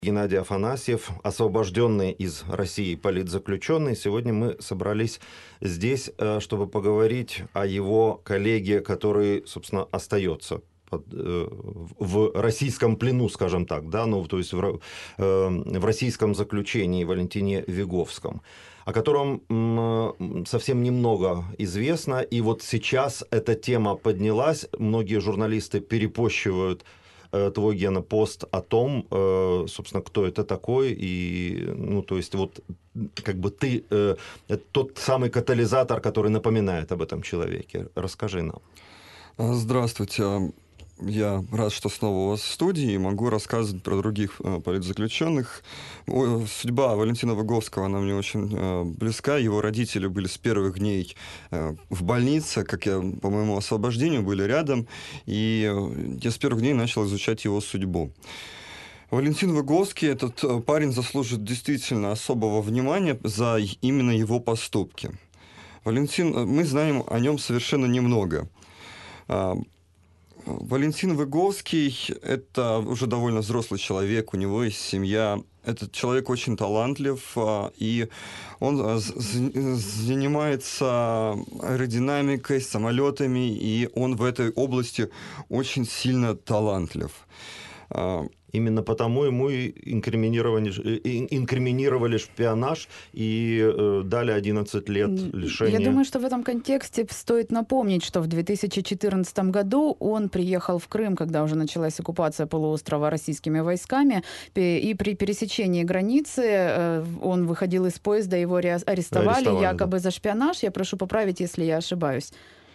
Геннадий Афанасьев, освобожденный из России политзаключенный. Сегодня мы собрались здесь, чтобы поговорить о его коллеге, который, собственно, остается в российском плену, скажем так, да, ну, то есть в российском заключении, Валентине Виговском, о котором совсем немного известно. И вот сейчас эта тема поднялась, многие журналисты перепощивают твой, Гена, пост о том, собственно, кто это такой, и, ну, то есть, вот, как бы ты тот самый катализатор, который напоминает об этом человеке. Расскажи нам. Здравствуйте. Я рад, что снова у вас в студии, и могу рассказывать про других политзаключенных. Судьба Валентина Виговского, она мне очень близка. Его родители были с первых дней в больнице, как я по моему освобождению, были рядом, и я с первых дней начал изучать его судьбу. Валентин Виговский, этот парень заслужит действительно особого внимания за именно его поступки. Валентин, мы знаем о нем совершенно немного. Валентин Виговский – это уже довольно взрослый человек, у него есть семья. Этот человек очень талантлив, и он занимается аэродинамикой, самолетами, и он в этой области очень сильно талантлив. Именно потому ему и инкриминировали шпионаж и дали 11 лет лишения. Я думаю, что в этом контексте стоит напомнить, что в 2014 году он приехал в Крым, когда уже началась оккупация полуострова российскими войсками, и при пересечении границы он выходил из поезда, его арестовали якобы за шпионаж. Я прошу поправить, если я ошибаюсь.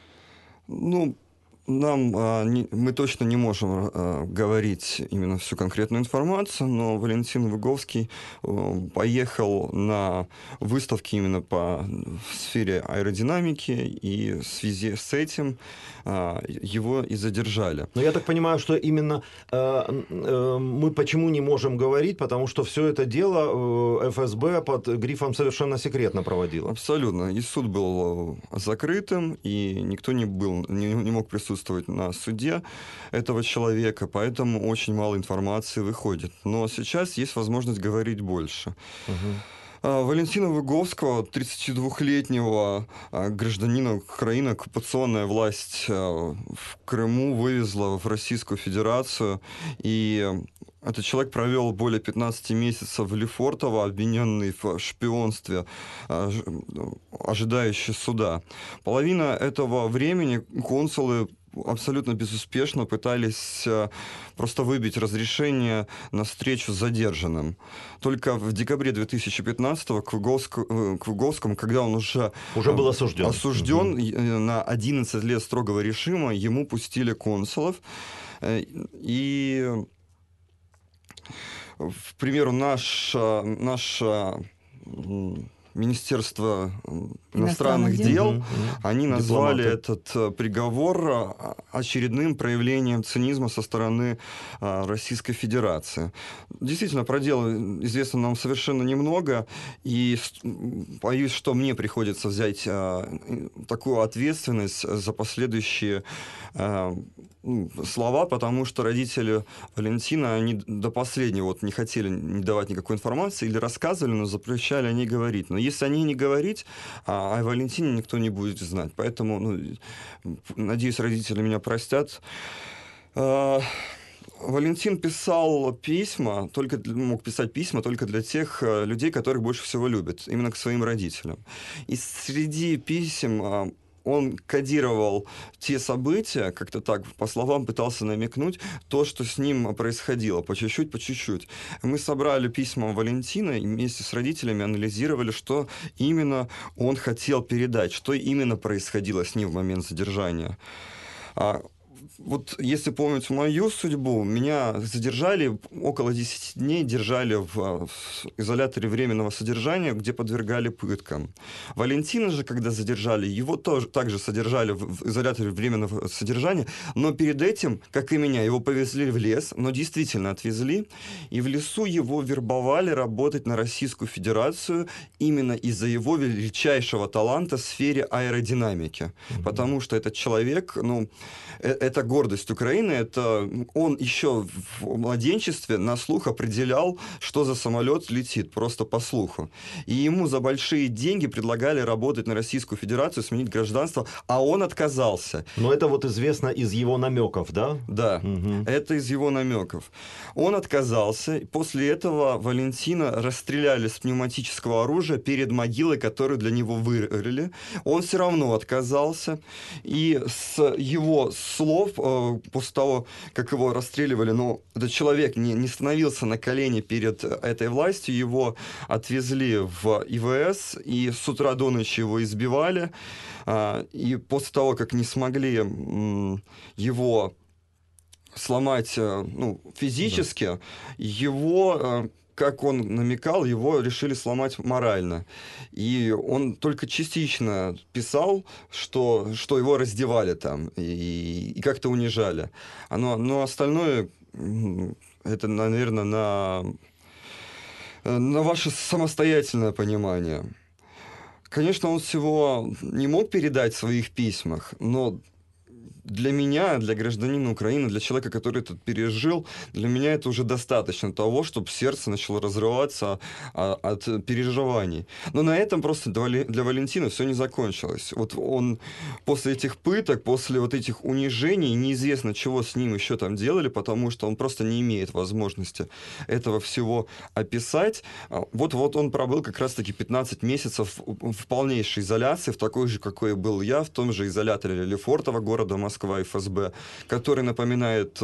Мы точно не можем говорить именно всю конкретную информацию, но Валентин Виговский поехал на выставки именно по сфере аэродинамики, и в связи с этим его и задержали. Но я так понимаю, что именно мы почему не можем говорить, потому что все это дело ФСБ под грифом «совершенно секретно» проводило. Абсолютно. И суд был закрытым, и никто не мог присутствовать на суде этого человека, поэтому очень мало информации выходит. Но сейчас есть возможность говорить больше. Валентина Виговского, 32-летнего гражданина Украины, оккупационная власть в Крыму вывезла в Российскую Федерацию, и этот человек провел более 15 месяцев в Лефортово, обвиненный в шпионстве, ожидающий суда. Половина этого времени консулы абсолютно безуспешно пытались просто выбить разрешение на встречу с задержанным. Только в декабре 2015-го к Виговскому, когда он уже был осужден на 11 лет строгого режима, ему пустили консулов. И, к примеру, наше Министерство иностранных дел, они назвали этот приговор очередным проявлением цинизма со стороны Российской Федерации. Действительно, про дело известно нам совершенно немного, и боюсь, что мне приходится взять такую ответственность за последующие слова, потому что родители Валентина, они до последнего не хотели не давать никакой информации или рассказывали, но запрещали о ней говорить. Но если о ней не говорить, о Валентине никто не будет знать. Поэтому, надеюсь, родители меня простят. Валентин писал письма, мог писать письма только для тех людей, которых больше всего любят, именно к своим родителям. И среди писем он кодировал те события, как-то так, по словам пытался намекнуть, то, что с ним происходило, по чуть-чуть. Мы собрали письма Валентина и вместе с родителями анализировали, что именно он хотел передать, что именно происходило с ним в момент задержания. Вот если помнить мою судьбу, меня задержали, около 10 дней держали в изоляторе временного содержания, где подвергали пыткам. Валентина же, когда задержали, его тоже также содержали в изоляторе временного содержания, но перед этим, как и меня, его повезли в лес, но действительно отвезли, и в лесу его вербовали работать на Российскую Федерацию именно из-за его величайшего таланта в сфере аэродинамики. Потому что этот человек, это гордость Украины, это он еще в младенчестве на слух определял, что за самолет летит, просто по слуху. И ему за большие деньги предлагали работать на Российскую Федерацию, сменить гражданство, а он отказался. Но это вот известно из его намеков, да? Да, это из его намеков. Он отказался, после этого Валентина расстреляли с пневматического оружия перед могилой, которую для него вырыли. Он все равно отказался, и с его слов, после того, как его расстреливали, но этот человек не становился на колени перед этой властью, его отвезли в ИВС, и с утра до ночи его избивали, и после того, как не смогли его сломать физически, его, как он намекал, его решили сломать морально. И он только частично писал, что его раздевали там и как-то унижали. Но остальное, это, наверное, на ваше самостоятельное понимание. Конечно, он всего не мог передать в своих письмах, но для меня, для гражданина Украины, для человека, который это пережил, для меня это уже достаточно того, чтобы сердце начало разрываться от переживаний. Но на этом просто для Валентина все не закончилось. Вот он после этих пыток, после вот этих унижений, неизвестно, чего с ним еще там делали, потому что он просто не имеет возможности этого всего описать. Вот он пробыл как раз-таки 15 месяцев в полнейшей изоляции, в такой же, какой был я, в том же изоляторе Лефортово, города Москва, ФСБ, который напоминает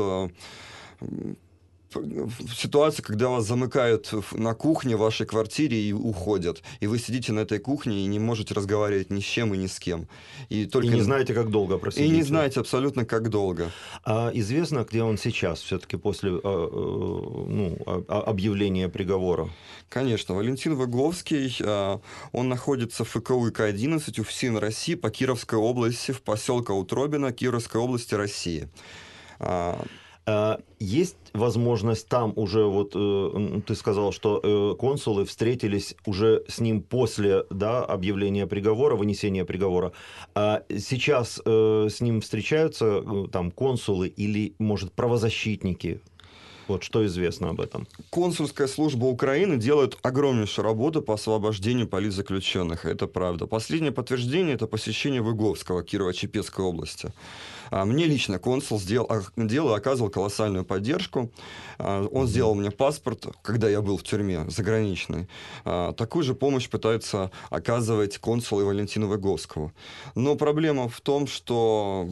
ситуацию, когда вас замыкают на кухне в вашей квартире и уходят. И вы сидите на этой кухне и не можете разговаривать ни с чем и ни с кем. И не знаете, как долго просидите. И не знаете абсолютно, как долго. А известно, где он сейчас, все-таки после объявления приговора? Конечно. Валентин Выговский, он находится в ФКУ ИК-11 у ФСИН России по Кировской области, в поселке Утробино, Кировской области России. Есть возможность там уже, вот ты сказал, что консулы встретились уже с ним после объявления приговора, вынесения приговора. А сейчас с ним встречаются там консулы или, может, правозащитники? Вот что известно об этом? Консульская служба Украины делает огромнейшую работу по освобождению политзаключенных. Это правда. Последнее подтверждение – это посещение Выговского Кирово-Чепецкой области. Мне лично консул оказывал колоссальную поддержку. Он сделал мне паспорт, когда я был в тюрьме, заграничный. Такую же помощь пытаются оказывать консулы Валентину Выговскому. Но проблема в том, что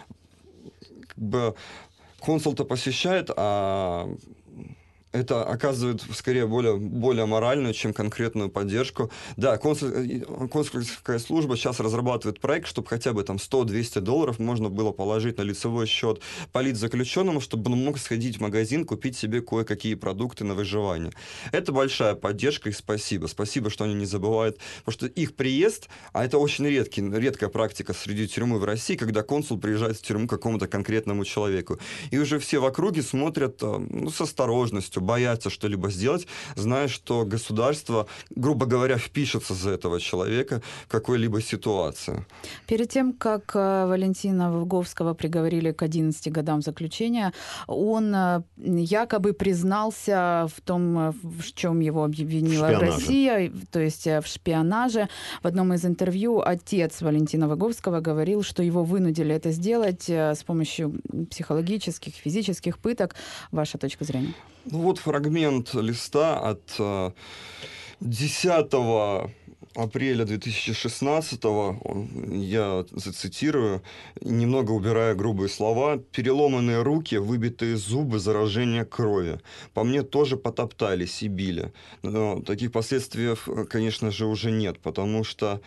консул-то посещает, а это оказывает скорее более моральную, чем конкретную поддержку. Да, консульская служба сейчас разрабатывает проект, чтобы хотя бы там $100-200 можно было положить на лицевой счет политзаключенному, чтобы он мог сходить в магазин, купить себе кое-какие продукты на выживание. Это большая поддержка, и спасибо. Спасибо, что они не забывают. Потому что их приезд, а это очень редкая практика среди тюрьмы в России, когда консул приезжает в тюрьму к какому-то конкретному человеку. И уже все в округе смотрят с осторожностью, боятся что-либо сделать, зная, что государство, грубо говоря, впишется за этого человека в какой-либо ситуации. Перед тем, как Валентина Выговского приговорили к 11 годам заключения, он якобы признался в том, в чем его обвинила Россия, то есть в шпионаже. В одном из интервью отец Валентина Выговского говорил, что его вынудили это сделать с помощью психологических, физических пыток. Ваша точка зрения? Вот фрагмент листа от 10 апреля 2016, я зацитирую, немного убирая грубые слова: «Переломанные руки, выбитые зубы, заражение крови. По мне тоже потоптались и били. Но таких последствий, конечно же, уже нет, потому что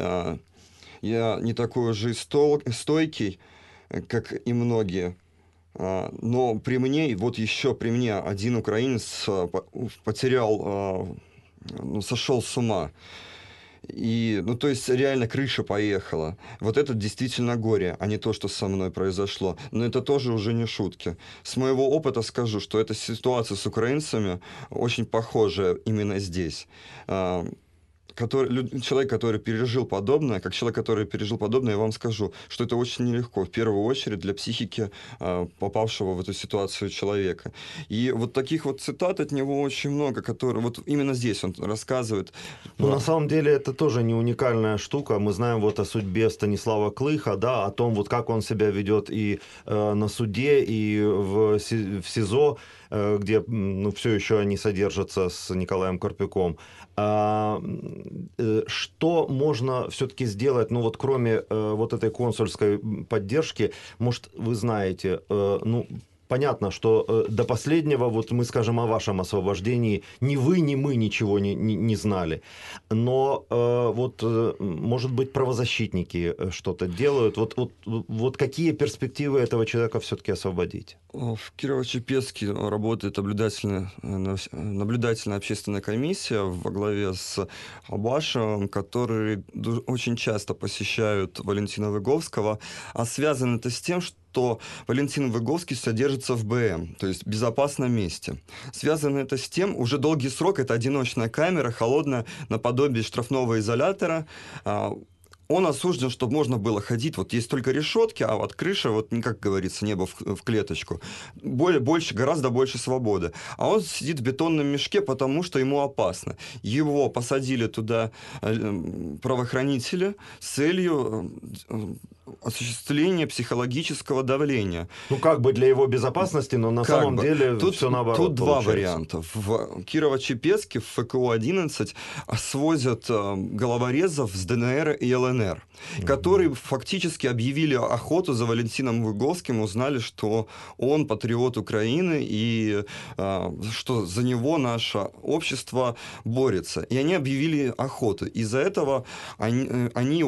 я не такой уже стойкий, как и многие». Но при мне, вот еще при мне один украинец потерял, сошел с ума. И, то есть реально крыша поехала. Вот это действительно горе, а не то, что со мной произошло. Но это тоже уже не шутки. С моего опыта скажу, что эта ситуация с украинцами очень похожа именно здесь. человек, который пережил подобное, как человек, который пережил подобное, я вам скажу, что это очень нелегко, в первую очередь для психики попавшего в эту ситуацию человека. И вот таких вот цитат от него очень много, которые вот именно здесь он рассказывает. Ну, на самом деле это тоже не уникальная штука. Мы знаем вот о судьбе Станислава Клыха, да, о том, вот как он себя ведет и на суде, и в СИЗО, где ну, все еще они содержатся с Николаем Карпюком. Что можно все-таки сделать, ну вот кроме вот этой консульской поддержки, может, вы знаете, ну, понятно, что до последнего, вот мы скажем о вашем освобождении, ни вы, ни мы ничего не знали. Но вот, может быть, правозащитники что-то делают. Вот какие перспективы этого человека все-таки освободить? В Кирово-Чепецке работает наблюдательная общественная комиссия во главе с Абашевым, которые очень часто посещают Валентина Выговского. А связано это с тем, что Валентин Выговский содержится в БМ, то есть в безопасном месте. Связано это с тем, уже долгий срок, это одиночная камера, холодная, наподобие штрафного изолятора. Он осужден, чтобы можно было ходить. Вот есть только решетки, а вот крыша, вот, как говорится, небо в клеточку. Гораздо больше свободы. А он сидит в бетонном мешке, потому что ему опасно. Его посадили туда правоохранители с целью осуществления психологического давления. Ну, как бы для его безопасности, но на самом деле тут, все наоборот. Тут два варианта. В Кирово-Чепецке, в ФКУ-11 свозят головорезов с ДНР и ЛНР, которые фактически объявили охоту за Валентином Выговским, узнали, что он патриот Украины и что за него наше общество борется. И они объявили охоту. Из-за этого они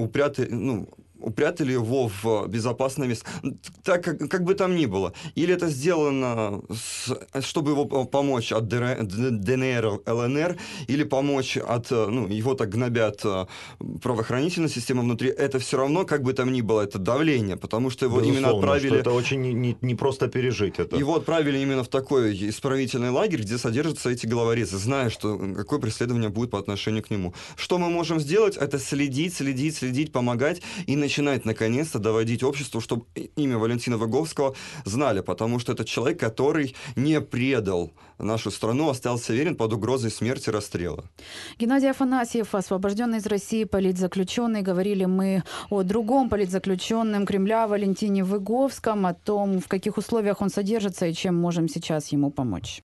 упрятали его в безопасное место. Так, как бы там ни было. Или это сделано, чтобы его помочь от ДНР, ЛНР, или помочь от... его так гнобят правоохранительная система внутри. Это все равно, как бы там ни было, это давление, потому что его Безусловно, именно отправили... Что это очень не просто пережить это. Его отправили именно в такой исправительный лагерь, где содержатся эти головорезы, зная, что какое преследование будет по отношению к нему. Что мы можем сделать? Это следить, помогать и начинать, наконец-то, доводить обществу, чтобы имя Валентина Выговского знали, потому что это человек, который не предал нашу страну, остался верен под угрозой смерти, расстрела. Геннадий Афанасьев, освобожденный из России политзаключенный. Говорили мы о другом политзаключенном Кремля Валентине Выговском, о том, в каких условиях он содержится и чем можем сейчас ему помочь.